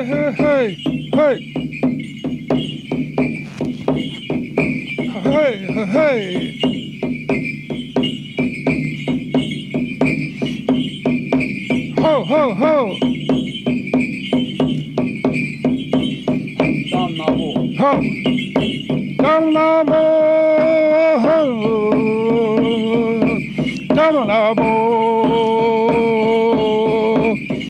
hey, hey, hey, hey, hey. Ho, ho, ho. Ho. Down the